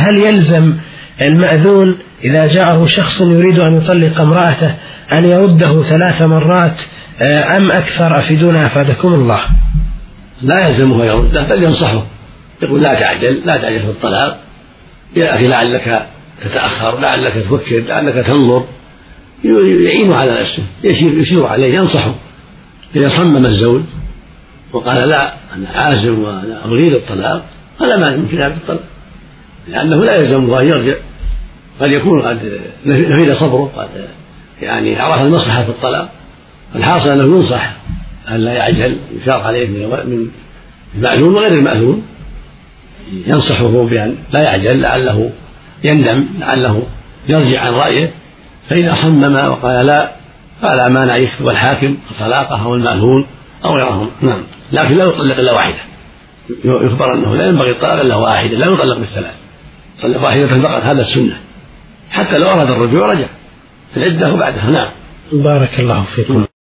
هل يلزم المأذون إذا جاءه شخص يريد أن يطلق امرأته أن يرده 3 مرات أم أكثر؟ أفيدونا أفادكم الله. لا يلزمه يرده، بل ينصحه، يقول لا تعجل في الطلاق يا أخي، لعلك تتأخر، لعلك تفكر، لعلك تنظر، يعين على نفسه، يشير عليه، ينصحه. إذا صمم الزوج وقال لا أنا عازم وأنا أريد الطلاق فلا مانع من كتابة الطلاق، لأنه لا يلزمه أن يرجع، قد يكون قد نفذ صبره، قد يعني عرف المصلحة في الطلاق. الحاصل أنه ينصح أن لا يعجل، يشار عليه من المأذون وغير المأذون، ينصحه بأن لا يعجل، لعله يندم، لعله يرجع عن رأيه. فإذا صمم وقال لا فلا مانع يكتب الحاكم طلاقه أو المأذون أو غيرهم. نعم، لكن لا يطلق إلا واحدة، يخبر أنه لا ينبغي الطلاق إلا واحدة، لا يطلق بالثلاث، طلق واحدة فقط، هذا السنة، حتى لو أراد الرجوع رجع في العدة وبعدها. نعم. بارك الله فيكم.